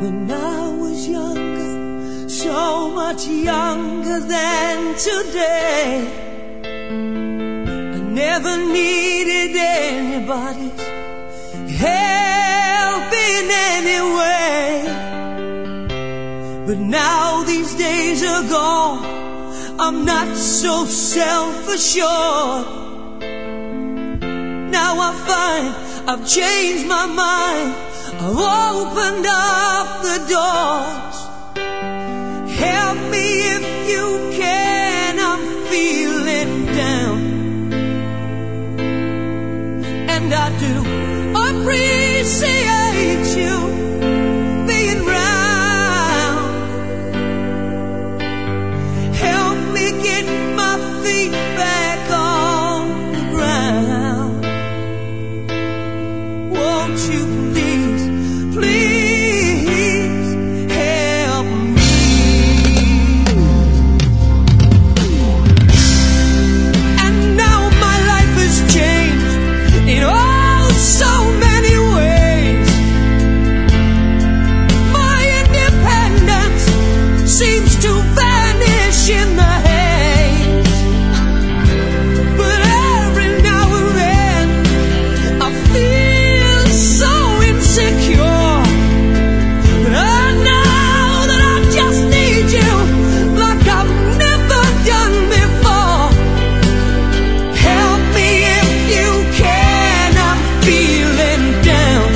When I was younger, so much younger than today, I never needed anybody's help in any way. But now these days are gone, I'm not so self-assured. Now I find I've changed my mind, I've opened up the doors. Help me if you can, I'm feeling down. And I do appreciate you being round. Help me get my feet back on the ground. Won't you please, please help me? And now my life has changed in oh so many ways. My independence seems to vanish in the haze. But every now and then I feel so insecure. But I know that I just need you like I've never done before. Help me if you can, I'm feeling down.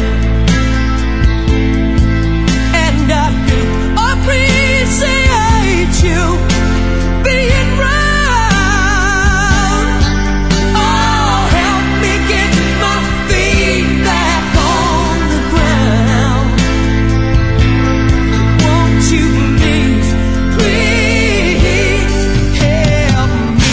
And I do appreciate you being round. Oh, help me get my feet back on the ground. Won't you please, please help me?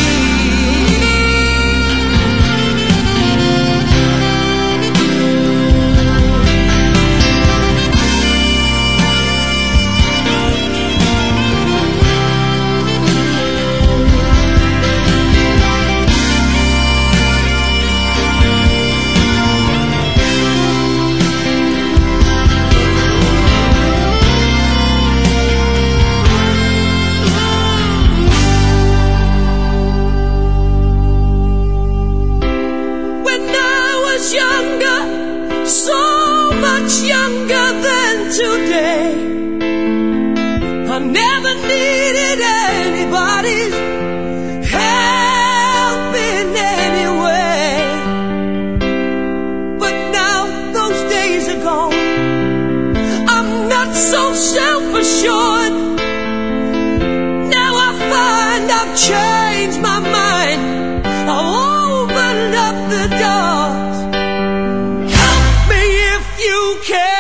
When I was younger, so much younger than today, I never needed anybody's help in any way. But now those days are gone, I'm not so self-assured. Now I find I've changed my mind, I've opened up the doors. Help me if you can.